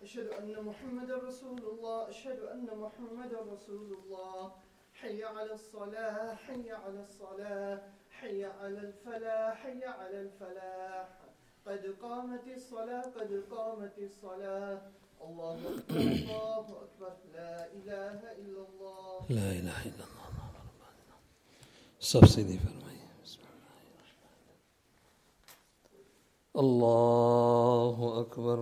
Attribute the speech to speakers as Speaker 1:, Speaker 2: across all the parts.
Speaker 1: أشهد أن محمدا رسول الله أشهد أن محمدا رسول الله حي على الصلاة حي على الصلاة حي على الفلاح حي على الفلاح قد قامت الصلاة قد قامت الصلاة الله أكبر الله أكبر لا إله إلا الله
Speaker 2: لا إله إلا الله صف سيدي فرمائیے الله أكبر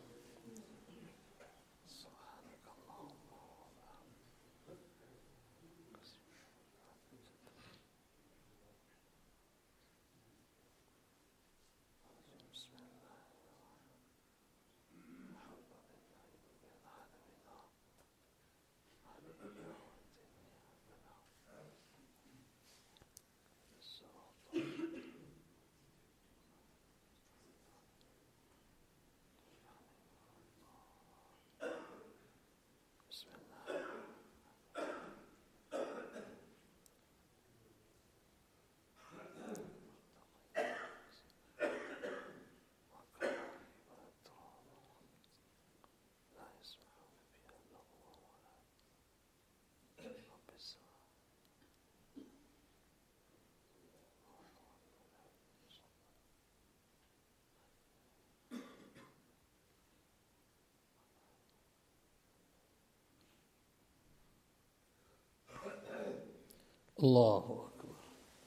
Speaker 2: الله أكبر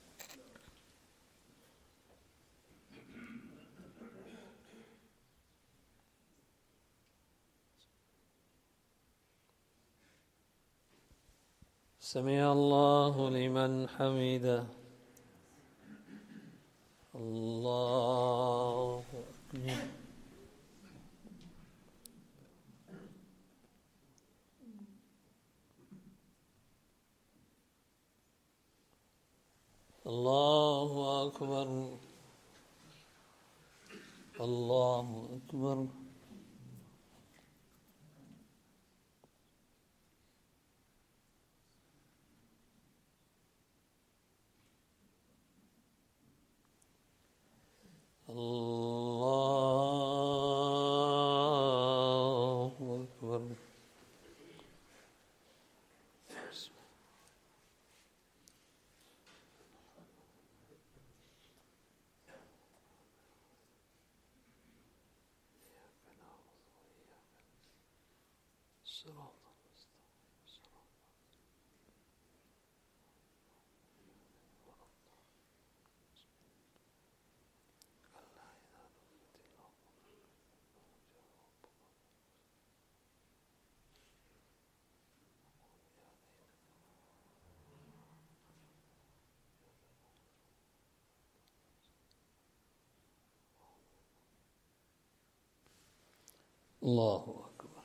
Speaker 2: سمع الله لمن حمده الله أكبر الله أكبر الله أكبر الله أكبر الله أكبر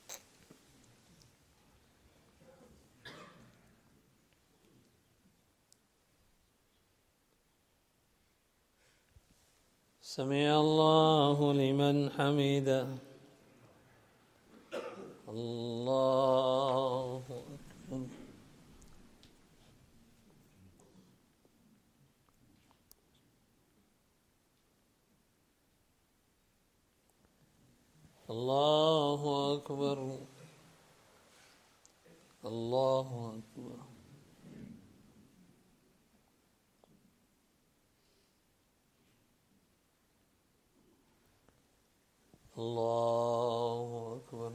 Speaker 2: سمع الله لمن حمده الله أكبر الله أكبر الله أكبر الله أكبر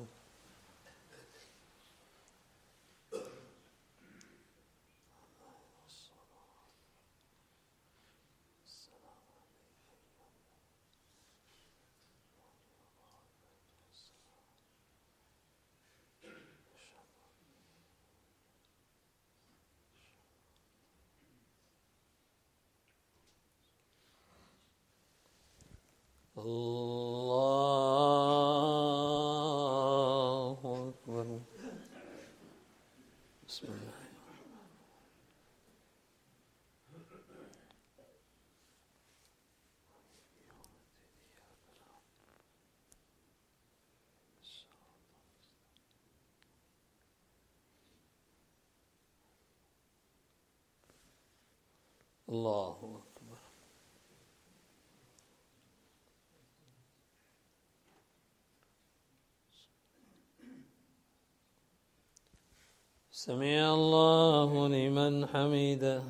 Speaker 2: الله أكبر بسم الله الله أكبر سمع الله لمن حمده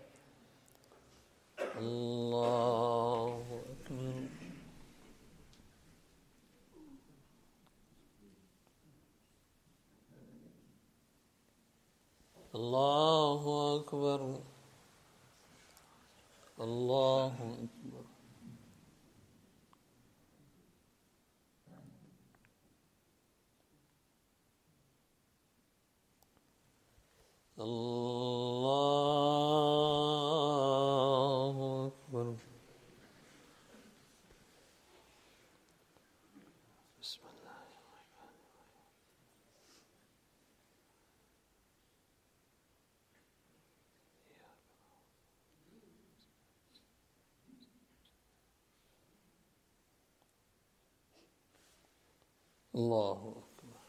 Speaker 2: الله أكبر الله أكبر الله أكبر الله أكبر بسم الله الرحمن الرحيم الله أكبر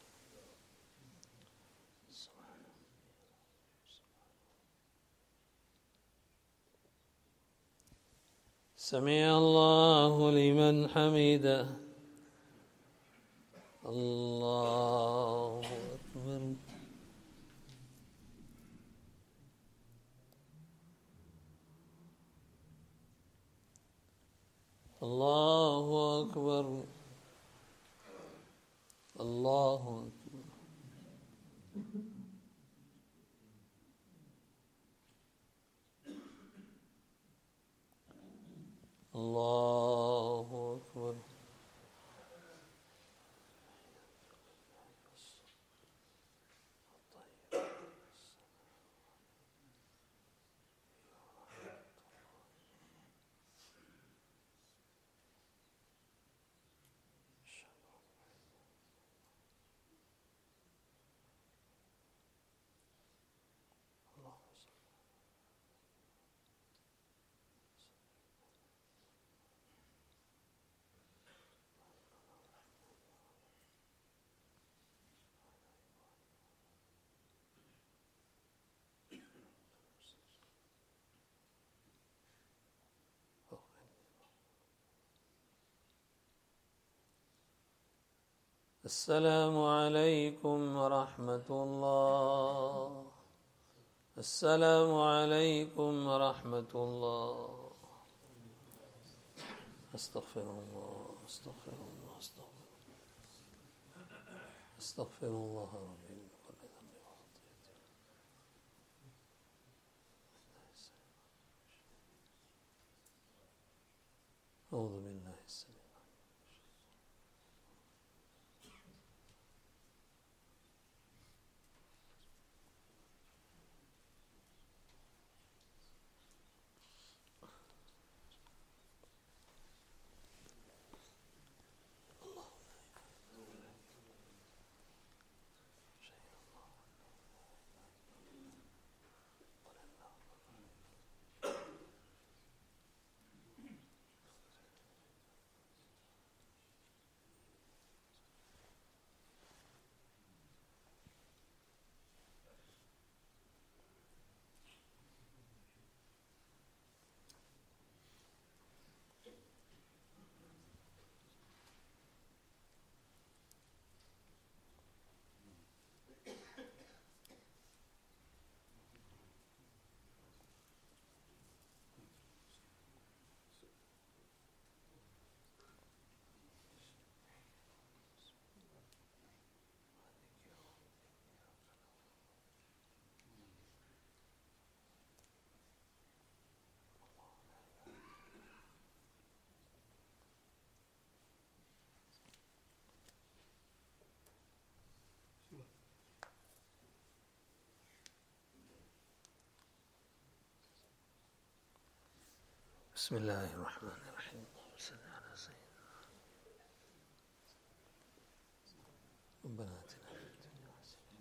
Speaker 2: سمع الله لمن حمده الله أكبر الله أكبر الله أكبر الله أكبر السلام عليكم ورحمة الله السلام عليكم ورحمة الله أستغفر الله أستغفر الله أستغفر الله ربي من كل ذنب وخطيئة أعوذ بالله السميع بسم الله الرحمن الرحيم اللهم صل على سيدنا ربنا آتنا في الدنيا حسنة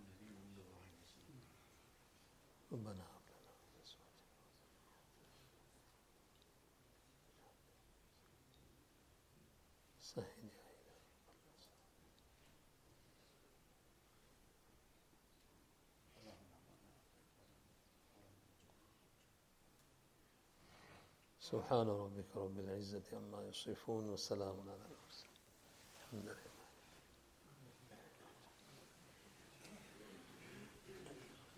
Speaker 2: ربنا هب لنا من أزواجنا سهل يا إلهي سبحان ربك رب العزة عما يصفون وسلام على المرسلين الحمد لله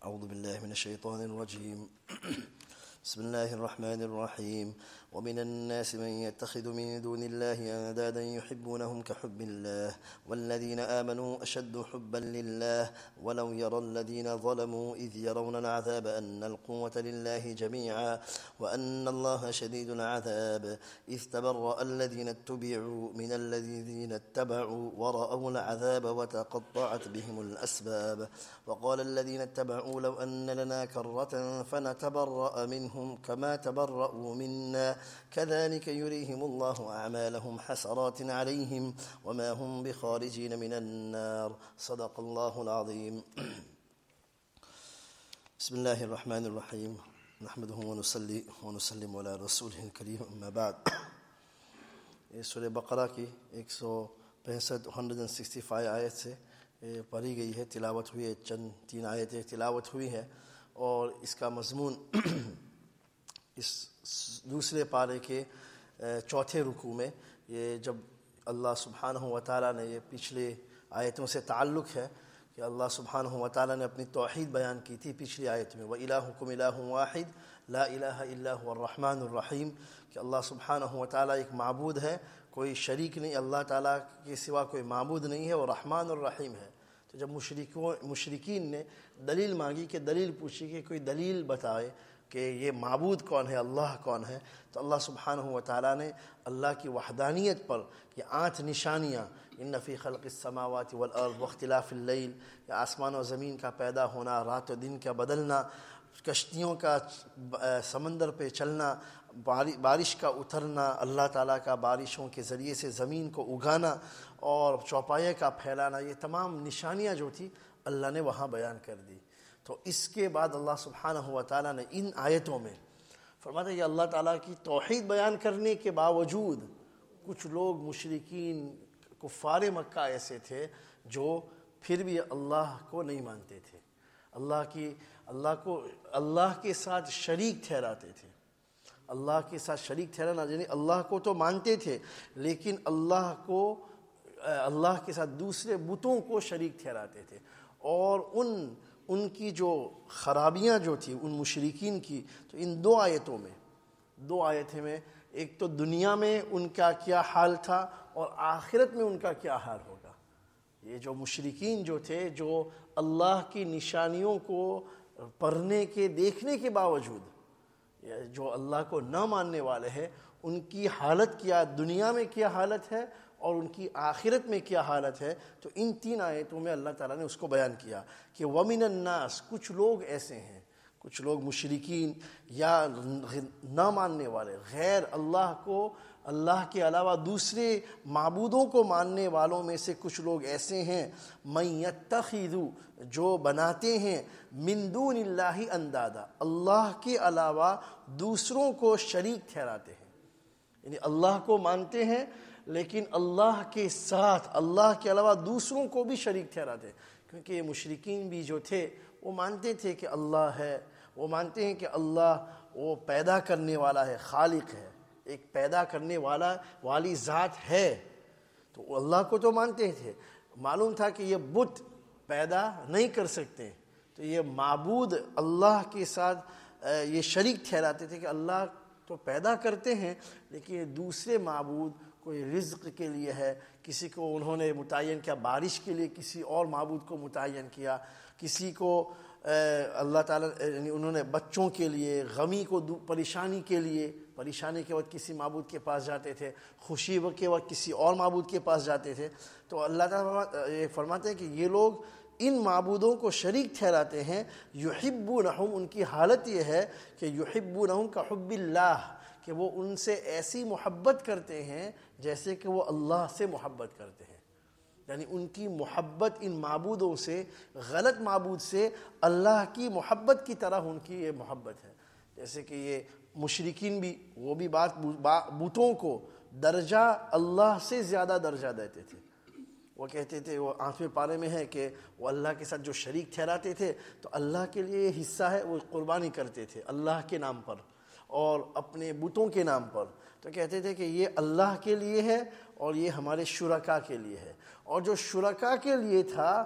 Speaker 3: أعوذ بالله من الشيطان الرجيم. بسم الله الرحمن الرحيم. ومن الناس من يتخذ من دون الله أندادا يحبونهم كحب الله والذين آمنوا أشد حبا لله ولو يرى الذين ظلموا إذ يرون العذاب أن القوة لله جميعا وأن الله شديد العذاب إذ تبرأ الذين اتبعوا من الذين اتبعوا ورأوا العذاب وتقطعت بهم الأسباب وقال الذين اتبعوا لو أن لنا كرة فنتبرأ منهم كما تبرأوا منا كذلك يريهم الله أعمالهم حسرات عليهم وما هم بخارجين من النار صدق الله العظيم. بسم الله الرحمن الرحيم. نحمده ونصلي ونسلم على رسوله الكريم أما بعد. سورہ بقرہ کی 165 آیت سے پڑھی گئی ہے، تلاوت ہوئی ہے، چند 3 آیتیں تلاوت ہوئی ہے، اور اس کا مضمون اس دوسرے پارے کے چوتھے رکوع میں یہ جب اللہ سبحانہ و تعالیٰ نے، یہ پچھلے آیتوں سے تعلق ہے کہ اللہ سبحانہ و تعالیٰ نے اپنی توحید بیان کی تھی پچھلی آیت میں، وَإِلَٰهُكُمْ إِلَٰهٌ وَاحِدٌ لَا إِلَٰهَ إِلَّا هُوَ الرَّحْمَٰنُ الرَّحِيمُ، کہ اللہ سبحانہ و تعالیٰ ایک معبود ہے، کوئی شریک نہیں، اللہ تعالیٰ کے سوا کوئی معبود نہیں ہے، وہ رحمان الرحیم ہے۔ تو جب مشرکین نے دلیل مانگی، کہ دلیل پوچھی کہ کوئی دلیل بتائے کہ یہ معبود کون ہے، اللہ کون ہے، تو اللہ سبحانہ و تعالیٰ نے اللہ کی وحدانیت پر یہ 8 نشانیاں، ان فی خلق السماوات والارض واختلاف اللیل، یا آسمان و زمین کا پیدا ہونا، رات و دن کا بدلنا، کشتیوں کا سمندر پہ چلنا، بارش کا اترنا، اللہ تعالیٰ کا بارشوں کے ذریعے سے زمین کو اگانا اور چوپائے کا پھیلانا، یہ تمام نشانیاں جو تھی اللہ نے وہاں بیان کر دی۔ تو اس کے بعد اللہ سبحانہ و تعالیٰ نے ان آیتوں میں فرماتا ہے کہ اللہ تعالیٰ کی توحید بیان کرنے کے باوجود کچھ لوگ مشرکین کفار مکہ ایسے تھے جو پھر بھی اللہ کو نہیں مانتے تھے، اللہ کے ساتھ شریک ٹھہراتے تھے۔ اللہ کے ساتھ شریک ٹھہرانا یعنی اللہ کو تو مانتے تھے لیکن اللہ کے ساتھ دوسرے بتوں کو شریک ٹھہراتے تھے، اور ان کی جو خرابیاں جو تھی ان مشرکین کی، تو ان 2 آیتیں میں ایک تو دنیا میں ان کا کیا حال تھا اور آخرت میں ان کا کیا حال ہوگا۔ یہ جو مشرکین جو تھے، جو اللہ کی نشانیوں کو پڑھنے کے دیکھنے کے باوجود جو اللہ کو نہ ماننے والے ہیں، ان کی حالت کیا، دنیا میں کیا حالت ہے اور ان کی آخرت میں کیا حالت ہے، تو ان 3 آیتوں میں اللہ تعالیٰ نے اس کو بیان کیا کہ وَمِنَ النَّاسِ، کچھ لوگ ایسے ہیں، کچھ لوگ مشرکین یا نہ ماننے والے، غیر اللہ کو، اللہ کے علاوہ دوسرے معبودوں کو ماننے والوں میں سے کچھ لوگ ایسے ہیں، مَن يَتَّخِذُ، جو بناتے ہیں، مِن دُونِ اللَّهِ اندادا، اللہ کے علاوہ دوسروں کو شریک ٹھہراتے ہیں، یعنی اللہ کو مانتے ہیں لیکن اللہ کے ساتھ اللہ کے علاوہ دوسروں کو بھی شریک ٹھہراتے ہیں، کیونکہ یہ مشرکین بھی جو تھے وہ مانتے تھے کہ اللہ ہے، وہ مانتے ہیں کہ اللہ وہ پیدا کرنے والا ہے، خالق ہے، ایک پیدا کرنے والی ذات ہے، تو وہ اللہ کو تو مانتے تھے، معلوم تھا کہ یہ بت پیدا نہیں کر سکتے، تو یہ معبود اللہ کے ساتھ یہ شریک ٹھہراتے تھے کہ اللہ تو پیدا کرتے ہیں لیکن یہ دوسرے معبود کوئی رزق کے لیے ہے، کسی کو انہوں نے متعین کیا بارش کے لیے، کسی اور معبود کو متعین کیا، کسی کو اللہ تعالیٰ یعنی انہوں نے بچوں کے لیے، غمی کو پریشانی کے لیے، پریشانی کے وقت کسی معبود کے پاس جاتے تھے، خوشی کے وقت کسی اور معبود کے پاس جاتے تھے، تو اللہ تعالیٰ یہ فرماتے ہیں کہ یہ لوگ ان معبودوں کو شریک ٹھہراتے ہیں، یحبونہم، ان کی حالت یہ ہے کہ یحبونہم کحب اللہ، کہ وہ ان سے ایسی محبت کرتے ہیں جیسے کہ وہ اللہ سے محبت کرتے ہیں، یعنی ان کی محبت ان معبودوں سے، غلط معبود سے، اللہ کی محبت کی طرح ان کی یہ محبت ہے۔ جیسے کہ یہ مشرکین بھی، وہ بھی بتوں کو درجہ اللہ سے زیادہ درجہ دیتے تھے، وہ کہتے تھے، وہ 8ویں پارے میں ہے کہ وہ اللہ کے ساتھ جو شریک ٹھہراتے تھے تو اللہ کے لیے یہ حصہ ہے وہ قربانی کرتے تھے اللہ کے نام پر اور اپنے بتوں کے نام پر، تو کہتے تھے کہ یہ اللہ کے لیے ہے اور یہ ہمارے شرکا کے لیے ہے، اور جو شرکا کے لیے تھا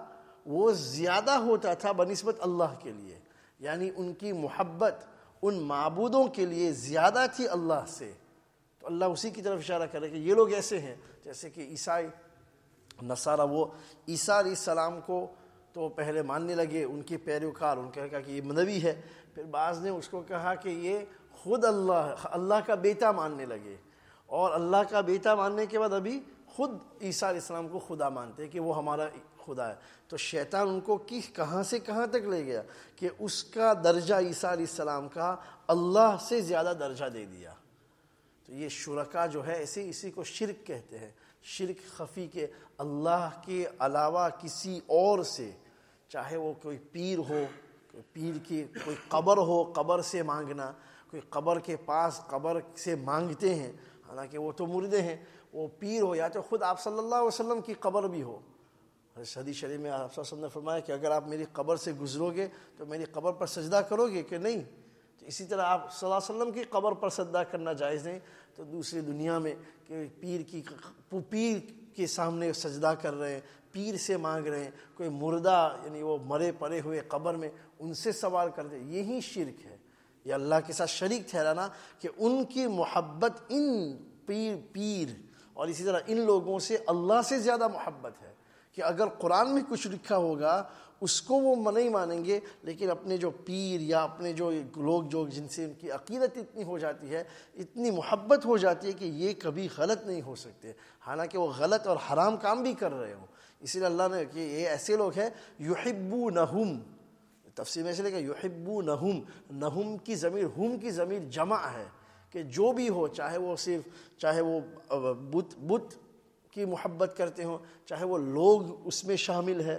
Speaker 3: وہ زیادہ ہوتا تھا بنسبت اللہ کے لیے، یعنی ان کی محبت ان معبودوں کے لیے زیادہ تھی اللہ سے. تو اللہ اسی کی طرف اشارہ کرے کہ یہ لوگ ایسے ہیں جیسے کہ عیسائی نصارہ، وہ عیسیٰ علیہ السلام کو تو پہلے ماننے لگے، ان کے پیروکار، ان کا کہا کہ یہ نبی ہے، پھر بعض نے اس کو کہا کہ یہ خود اللہ کا بیٹا ماننے لگے، اور اللہ کا بیٹا ماننے کے بعد ابھی خود عیسیٰ علیہ السلام کو خدا مانتے ہیں کہ وہ ہمارا خدا ہے. تو شیطان ان کو کہاں سے کہاں تک لے گیا کہ اس کا درجہ عیسیٰ علیہ السلام کا اللہ سے زیادہ درجہ دے دیا. تو یہ شرکا جو ہے اسی کو شرک کہتے ہیں، شرک خفی، کے اللہ کے علاوہ کسی اور سے، چاہے وہ کوئی پیر ہو، کوئی پیر کی کوئی قبر ہو، قبر سے مانگنا، کوئی قبر کے پاس قبر سے مانگتے ہیں، حالانکہ وہ تو مردے ہیں، وہ پیر ہو یا تو خود آپ صلی اللہ علیہ وسلم کی قبر بھی ہو. حدیث شریف میں آپ صلی اللہ علیہ وسلم نے فرمایا کہ اگر آپ میری قبر سے گزرو گے تو میری قبر پر سجدہ کرو گے کہ نہیں؟ تو اسی طرح آپ صلی اللہ علیہ وسلم کی قبر پر سجدہ کرنا جائز نہیں. تو دوسری دنیا میں کہ پیر کے سامنے سجدہ کر رہے ہیں، پیر سے مانگ رہے ہیں، کوئی مردہ یعنی وہ مرے پڑے ہوئے قبر میں ان سے سوال کرتے، یہی شرک ہے. یہ اللہ کے ساتھ شریک ٹھہرانا کہ ان کی محبت ان پیر اور اسی طرح ان لوگوں سے اللہ سے زیادہ محبت ہے کہ اگر قرآن میں کچھ لکھا ہوگا اس کو وہ نہیں مانیں گے، لیکن اپنے جو پیر یا اپنے جو لوگ جو جن سے ان کی عقیدت اتنی ہو جاتی ہے، اتنی محبت ہو جاتی ہے کہ یہ کبھی غلط نہیں ہو سکتے، حالانکہ وہ غلط اور حرام کام بھی کر رہے ہوں. اسی لیے اللہ نے کہ یہ ایسے لوگ ہیں یحبونہم، تفسیر میں سے لے کہ یحبونہم، نہم کی ضمیر، ہم کی ضمیر جمع ہے کہ جو بھی ہو، چاہے وہ بت کی محبت کرتے ہوں، چاہے وہ لوگ اس میں شامل ہے،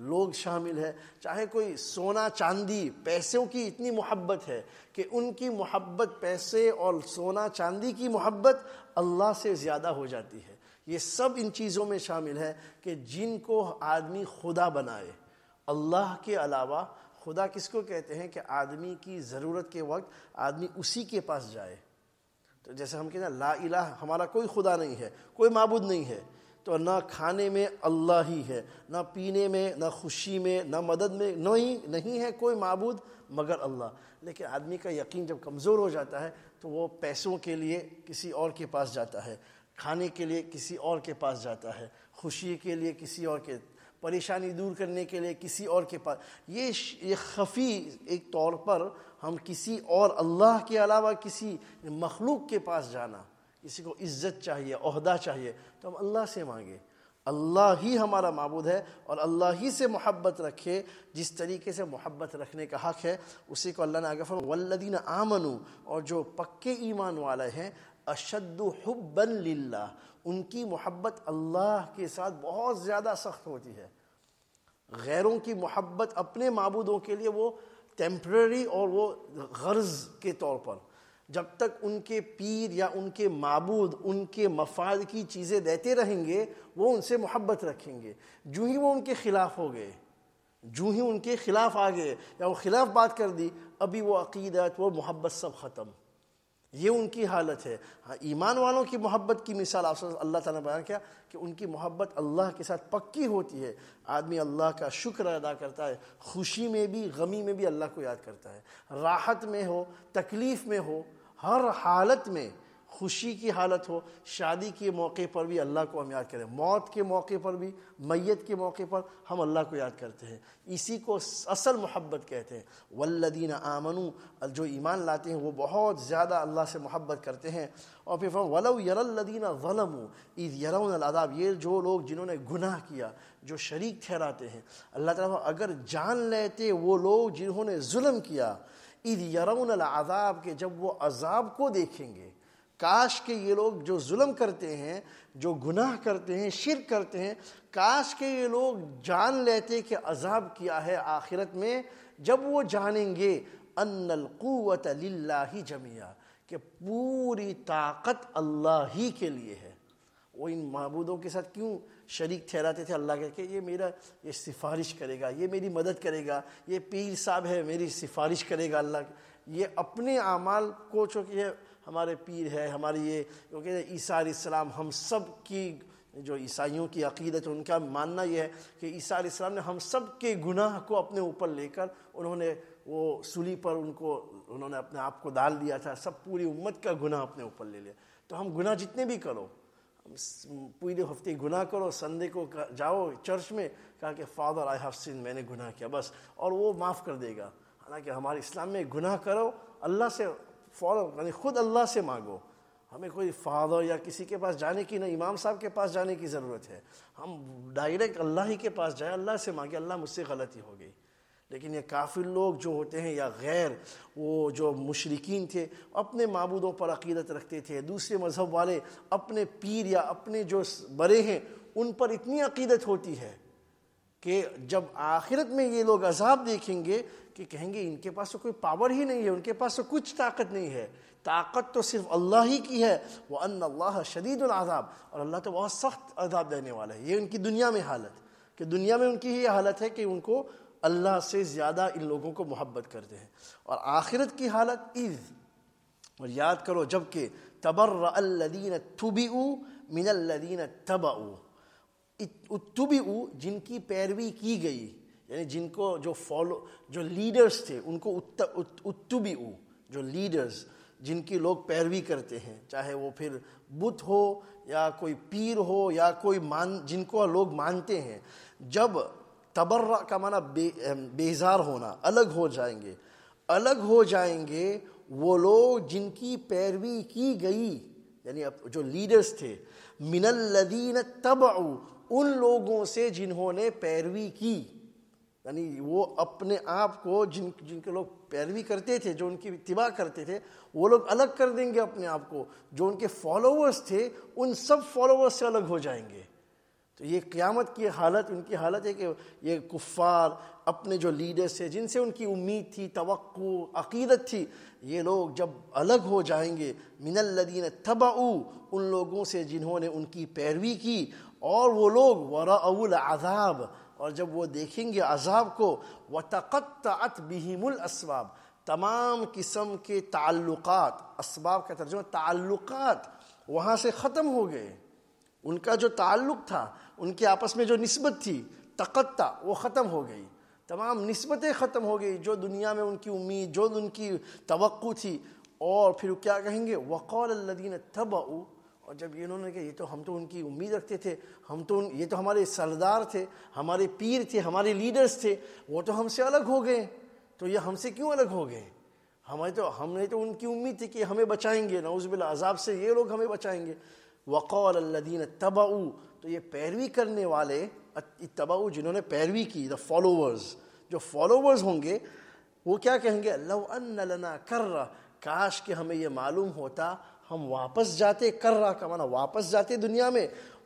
Speaker 3: چاہے کوئی سونا چاندی پیسوں کی اتنی محبت ہے کہ ان کی محبت پیسے اور سونا چاندی کی محبت اللہ سے زیادہ ہو جاتی ہے. یہ سب ان چیزوں میں شامل ہے کہ جن کو آدمی خدا بنائے اللہ کے علاوہ. خدا کس کو کہتے ہیں کہ آدمی کی ضرورت کے وقت آدمی اسی کے پاس جائے. تو جیسے ہم کہتے ہیں لا الہ، ہمارا کوئی خدا نہیں ہے، کوئی معبود نہیں ہے، تو نہ کھانے میں اللہ ہی ہے، نہ پینے میں، نہ خوشی میں، نہ مدد میں، نہیں ہے کوئی معبود مگر اللہ. لیکن آدمی کا یقین جب کمزور ہو جاتا ہے تو وہ پیسوں کے لیے کسی اور کے پاس جاتا ہے، کھانے کے لیے کسی اور کے پاس جاتا ہے، خوشی کے لیے کسی اور کے، پریشانی دور کرنے کے لیے کسی اور کے پاس. یہ خفی ایک طور پر ہم کسی اور اللہ کے علاوہ کسی مخلوق کے پاس جانا، کسی کو عزت چاہیے، عہدہ چاہیے تو ہم اللہ سے مانگے. اللہ ہی ہمارا معبود ہے اور اللہ ہی سے محبت رکھے. جس طریقے سے محبت رکھنے کا حق ہے اسی کو اللہ نے آگے فرمایا والذین آمنوا، اور جو پکے ایمان والے ہیں، اشد حبا للہ، ان کی محبت اللہ کے ساتھ بہت زیادہ سخت ہوتی ہے. غیروں کی محبت اپنے معبودوں کے لیے وہ ٹیمپرری اور وہ غرض کے طور پر، جب تک ان کے پیر یا ان کے معبود ان کے مفاد کی چیزیں دیتے رہیں گے وہ ان سے محبت رکھیں گے. جو ہی وہ ان کے خلاف ہو گئے، جو ہی ان کے خلاف آ گئے یا وہ خلاف بات کر دی، ابھی وہ عقیدت وہ محبت سب ختم. یہ ان کی حالت ہے. ہاں، ایمان والوں کی محبت کی مثال اللہ تعالیٰ نے بیان کیا کہ ان کی محبت اللہ کے ساتھ پکی ہوتی ہے. آدمی اللہ کا شکر ادا کرتا ہے، خوشی میں بھی غمی میں بھی اللہ کو یاد کرتا ہے، راحت میں ہو تکلیف میں ہو، ہر حالت میں، خوشی کی حالت ہو، شادی کے موقع پر بھی اللہ کو ہم یاد کریں، موت کے موقع پر بھی، میت کے موقع پر ہم اللہ کو یاد کرتے ہیں. اسی کو اصل محبت کہتے ہیں. والذین آمنوا، جو ایمان لاتے ہیں وہ بہت زیادہ اللہ سے محبت کرتے ہیں. اور پھر ولو یری الذین ظلموا اذ یرون العذاب، یہ جو لوگ جنہوں نے گناہ کیا، جو شریک ٹھہراتے ہیں، اللہ تعالیٰ اگر جان لیتے وہ لوگ جنہوں نے ظلم کیا، اذ یرون العذاب، کہ جب وہ عذاب کو دیکھیں گے. کاش کہ یہ لوگ جو ظلم کرتے ہیں، جو گناہ کرتے ہیں، شرک کرتے ہیں، کاش کہ یہ لوگ جان لیتے کہ عذاب کیا ہے آخرت میں. جب وہ جانیں گے ان القوت للہ جميعا، کہ پوری طاقت اللہ ہی کے لیے ہے. وہ ان معبودوں کے ساتھ کیوں شریک ٹھہراتے تھے؟ اللہ کہ یہ سفارش کرے گا، یہ میری مدد کرے گا، یہ پیر صاحب ہے میری سفارش کرے گا. اللہ یہ اپنے اعمال کو، چونکہ یہ ہمارے پیر ہے، ہماری یہ کیونکہ عیسیٰ علیہ السلام ہم سب کی جو عیسائیوں کی عقیدت ان کا ماننا یہ ہے کہ عیسیٰ علیہ السلام نے ہم سب کے گناہ کو اپنے اوپر لے کر انہوں نے وہ سولی پر انہوں نے اپنے آپ کو ڈال دیا تھا، سب پوری امت کا گناہ اپنے اوپر لے لیا. تو ہم گناہ جتنے بھی کرو، پورے ہفتے گناہ کرو، سنڈے کو جاؤ چرچ میں، کہا کہ فادر آئی ہیو سین، میں نے گناہ کیا بس، اور وہ معاف کر دے گا. حالانکہ ہمارے اسلام میں گناہ کرو اللہ سے فوراً، یعنی خود اللہ سے مانگو. ہمیں کوئی فادر یا کسی کے پاس جانے کی، نہ امام صاحب کے پاس جانے کی ضرورت ہے. ہم ڈائریکٹ اللہ ہی کے پاس جائیں، اللہ سے مانگے اللہ مجھ سے غلطی ہو گئی. لیکن یہ کافر لوگ جو ہوتے ہیں یا غیر وہ جو مشرکین تھے، اپنے معبودوں پر عقیدت رکھتے تھے. دوسرے مذہب والے اپنے پیر یا اپنے جو بڑے ہیں ان پر اتنی عقیدت ہوتی ہے کہ جب آخرت میں یہ لوگ عذاب دیکھیں گے کہ کہیں گے ان کے پاس تو کوئی پاور ہی نہیں ہے، ان کے پاس تو کچھ طاقت نہیں ہے، طاقت تو صرف اللہ ہی کی ہے. وَأَنَّ اللَّهَ شَدِيدُ الْعَذَابِ، اور اللہ تو بہت سخت عذاب دینے والا ہے. یہ ان کی دنیا میں حالت، کہ دنیا میں ان کی یہ حالت ہے کہ ان کو اللہ سے زیادہ ان لوگوں کو محبت کرتے ہیں. اور آخرت کی حالت اذ، اور یاد کرو جب کہ تبرأ الذین اتبعوا من الذین اتبعوا، اتبعوا جن کی پیروی کی گئی، یعنی جن کو جو لیڈرز تھے ان کو اتبعوا، جو لیڈرز جن کی لوگ پیروی کرتے ہیں، چاہے وہ پھر بت ہو یا کوئی پیر ہو یا کوئی جن کو لوگ مانتے ہیں. جب تبرع کا معنی بیزار ہونا، الگ ہو جائیں گے، الگ ہو جائیں گے وہ لوگ جن کی پیروی کی گئی، یعنی جو لیڈرز تھے، من الذین اتبعوا، ان لوگوں سے جنہوں نے پیروی کی. یعنی وہ اپنے آپ کو جن کے لوگ پیروی کرتے تھے، جو ان کی اتباع کرتے تھے، وہ لوگ الگ کر دیں گے اپنے آپ کو. جو ان کے فالوورز تھے ان سب فالوورز سے الگ ہو جائیں گے. تو یہ قیامت کی حالت، ان کی حالت ہے کہ یہ کفار اپنے جو لیڈرز تھے، جن سے ان کی امید تھی، توقع، عقیدت تھی، یہ لوگ جب الگ ہو جائیں گے، من الذین اتبعوا، ان لوگوں سے جنہوں نے ان کی پیروی کی، اور وہ لوگ ورأوا العذاب، اور جب وہ دیکھیں گے عذاب کو، وتقطعت بہم الاسباب، تمام قسم کے تعلقات، اسباب کا ترجمہ تعلقات وہاں سے ختم ہو گئے. ان کا جو تعلق تھا، ان کے آپس میں جو نسبت تھی، تقطع، وہ ختم ہو گئی. تمام نسبتیں ختم ہو گئی، جو دنیا میں ان کی امید، جو ان کی توقع تھی. اور پھر کیا کہیں گے؟ وقال الذین اتبعوا، اور جب انہوں نے کہا یہ تو ہم تو ان کی امید رکھتے تھے، یہ تو ہمارے سردار تھے، ہمارے پیر تھے، ہمارے لیڈرز تھے، وہ تو ہم سے الگ ہو گئے، تو یہ ہم سے کیوں الگ ہو گئے؟ ہم نے تو ان کی امید تھی کہ ہمیں بچائیں گے، نعوذ باللہ عذاب سے یہ لوگ ہمیں بچائیں گے. وقال الذین اتبعوا، تو یہ پیروی کرنے والے، اتبعوا جنہوں نے پیروی کی، the followers، جو فالوورز ہوں گے وہ کیا کہیں گے؟ لو ان لنا کرہ، کاش کہ ہمیں یہ معلوم ہوتا ہم واپس جاتے، کرہ کا معنی واپس جاتے دنیا میں،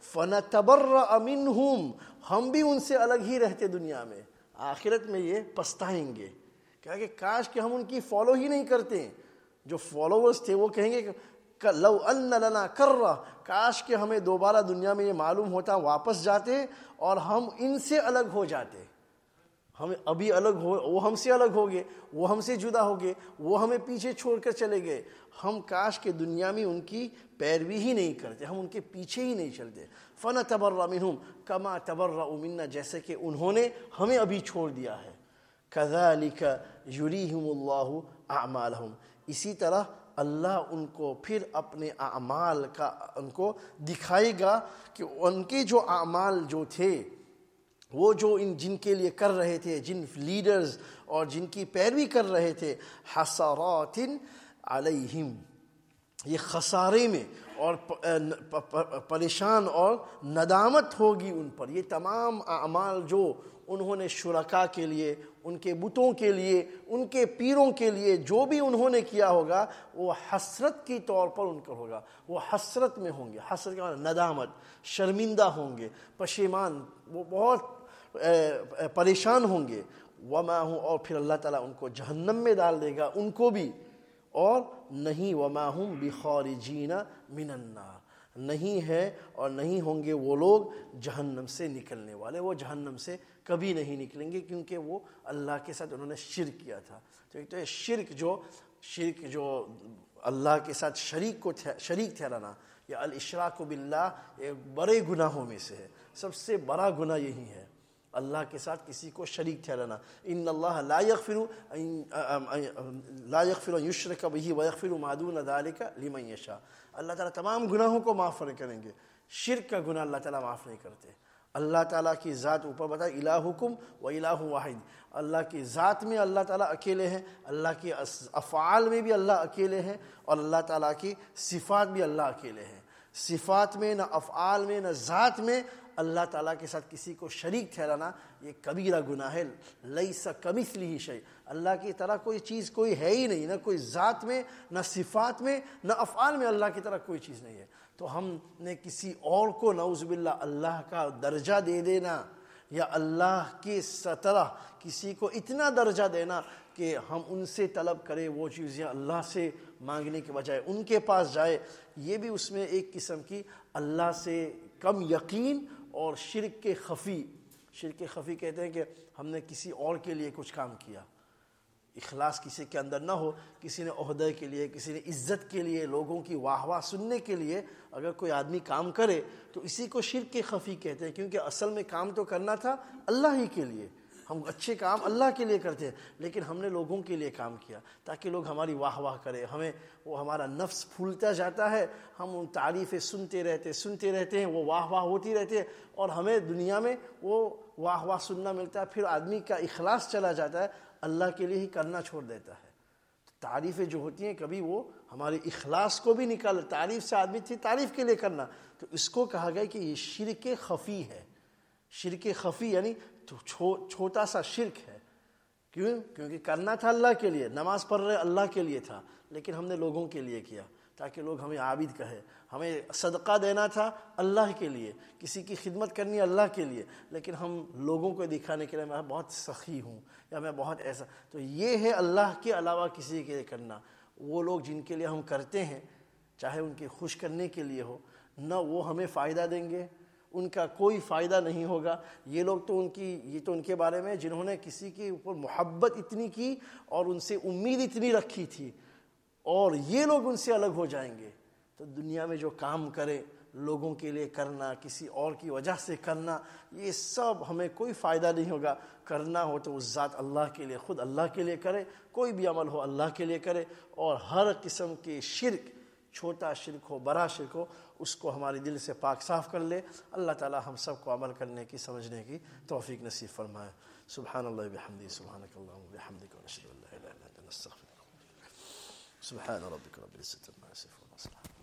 Speaker 3: فنتبرأ منہم، ہم بھی ان سے الگ ہی رہتے دنیا میں. آخرت میں یہ پچھتائیں گے کہ کاش کہ ہم ان کی فالو ہی نہیں کرتے. جو فالوورز تھے وہ کہیں گے کہ لو ان لنا کرہ، کاش کہ ہمیں دوبارہ دنیا میں یہ معلوم ہوتا واپس جاتے اور ہم ان سے الگ ہو جاتے. ہم ابھی الگ ہو، وہ ہم سے الگ ہو گئے، وہ ہم سے جدا ہو گئے، وہ ہمیں پیچھے چھوڑ کر چلے گئے. ہم کاش کہ دنیا میں ان کی پیروی ہی نہیں کرتے، ہم ان کے پیچھے ہی نہیں چلتے. فنتبرأ منہم کما تبرؤوا منا، جیسے کہ انہوں نے ہمیں ابھی چھوڑ دیا ہے. کذالک یریہم اللہ اعمالہم، اسی طرح اللہ ان کو پھر اپنے اعمال کا ان کو دکھائے گا کہ ان کے جو اعمال جو تھے، وہ جو جن کے لیے کر رہے تھے، جن لیڈرز اور جن کی پیروی کر رہے تھے، حسرات علیہم، یہ خسارے میں اور پریشان اور ندامت ہوگی ان پر. یہ تمام اعمال جو انہوں نے شرکاء کے لیے، ان کے بتوں کے لیے، ان کے پیروں کے لیے جو بھی انہوں نے کیا ہوگا، وہ حسرت کی طور پر ان کا ہوگا. وہ حسرت میں ہوں گے، حسرت کا معنی ندامت، شرمندہ ہوں گے، پشیمان، وہ بہت پریشان ہوں گے. وما ہوں، اور پھر اللہ تعالیٰ ان کو جہنم میں ڈال دے گا، ان کو بھی. اور نہیں وما ہم بخارجین من النار، نہیں ہے اور نہیں ہوں گے وہ لوگ جہنم سے نکلنے والے. وہ جہنم سے کبھی نہیں نکلیں گے، کیونکہ وہ اللہ کے ساتھ انہوں نے شرک کیا تھا. تو ایک تو شرک جو اللہ کے ساتھ شریک ٹھہرانا، یہ الاشراک باللہ ایک بڑے گناہوں میں سے ہے، سب سے بڑا گناہ یہی ہے، اللہ کے ساتھ کسی کو شریک ٹھہرانا۔ ان اللہ لا یغفر ان یشرک بہ ویغفر ما دون ذلک لمن یشاء، اللہ تعالیٰ تمام گناہوں کو معاف کریں گے، شرک کا گناہ اللہ تعالیٰ معاف نہیں کرتے۔ اللہ تعالیٰ کی ذات اوپر بتایا الہکم و الہ واحد، اللہ کی ذات میں اللہ تعالیٰ اکیلے ہیں، اللہ کے افعال میں بھی اللہ اکیلے ہیں، اور اللہ تعالیٰ کی صفات بھی اللہ اکیلے ہیں۔ صفات میں نہ افعال میں نہ ذات میں اللہ تعالیٰ کے ساتھ کسی کو شریک ٹھہرانا یہ کبیرہ گناہ ہے۔ لیس کمثلہ شیء، اللہ کی طرح کوئی چیز کوئی ہے ہی نہیں، نہ کوئی ذات میں نہ صفات میں نہ افعال میں اللہ کی طرح کوئی چیز نہیں ہے۔ تو ہم نے کسی اور کو نعوذ باللہ اللہ کا درجہ دے دینا، یا اللہ کی طرح کسی کو اتنا درجہ دینا کہ ہم ان سے طلب کریں وہ چیزیں اللہ سے مانگنے کے بجائے ان کے پاس جائے، یہ بھی اس میں ایک قسم کی اللہ سے کم یقین اور شرک کے خفی۔ شرک خفی کہتے ہیں کہ ہم نے کسی اور کے لیے کچھ کام کیا، اخلاص کسی کے اندر نہ ہو، کسی نے عہدے کے لیے، کسی نے عزت کے لیے، لوگوں کی واہ واہ سننے کے لیے اگر کوئی آدمی کام کرے تو اسی کو شرک کے خفی کہتے ہیں، کیونکہ اصل میں کام تو کرنا تھا اللہ ہی کے لیے، ہم اچھے کام اللہ کے لیے کرتے ہیں، لیکن ہم نے لوگوں کے لیے کام کیا تاکہ لوگ ہماری واہ واہ کریں، ہمیں وہ ہمارا نفس پھولتا جاتا ہے، ہم ان تعریفیں سنتے رہتے ہیں، وہ واہ واہ ہوتی رہتی ہے، اور ہمیں دنیا میں وہ واہ واہ سننا ملتا ہے، پھر آدمی کا اخلاص چلا جاتا ہے، اللہ کے لیے ہی کرنا چھوڑ دیتا ہے۔ تعریفیں جو ہوتی ہیں کبھی وہ ہمارے اخلاص کو بھی نکال، تعریف سے آدمی تھی تعریف کے لیے کرنا، تو اس کو کہا گیا کہ یہ شرک خفی ہے۔ شرک خفی یعنی چھوٹا سا شرک ہے، کیونکہ کرنا تھا اللہ کے لیے، نماز پڑھ رہے اللہ کے لیے تھا، لیکن ہم نے لوگوں کے لیے کیا تاکہ لوگ ہمیں عابد کہے، ہمیں صدقہ دینا تھا اللہ کے لیے، کسی کی خدمت کرنی اللہ کے لیے، لیکن ہم لوگوں کو دکھانے کے لیے میں بہت سخی ہوں یا میں بہت ایسا، تو یہ ہے اللہ کے علاوہ کسی کے لیے کرنا۔ وہ لوگ جن کے لیے ہم کرتے ہیں چاہے ان کے خوش کرنے کے لیے ہو، نہ وہ ہمیں فائدہ دیں گے، ان کا کوئی فائدہ نہیں ہوگا۔ یہ لوگ تو یہ تو ان کے بارے میں جنہوں نے کسی کے اوپر محبت اتنی کی اور ان سے امید اتنی رکھی تھی، اور یہ لوگ ان سے الگ ہو جائیں گے۔ تو دنیا میں جو کام کرے لوگوں کے لیے کرنا، کسی اور کی وجہ سے کرنا، یہ سب ہمیں کوئی فائدہ نہیں ہوگا۔ کرنا ہو تو اس ذات اللہ کے لیے، خود اللہ کے لیے کرے، کوئی بھی عمل ہو اللہ کے لیے کرے، اور ہر قسم کے شرک، چھوٹا شرک ہو بڑا شرک ہو، اس کو ہمارے دل سے پاک صاف کر لے۔ اللہ تعالی ہم سب کو عمل کرنے کی، سمجھنے کی توفیق نصیب فرمائے۔ سبحان اللہ بحمدہ، سبحانک اللہم وبحمدک، ونشہد ان لا الہ الا انت، نستغفرک۔ سبحان ربک رب العزۃ عما یصفون۔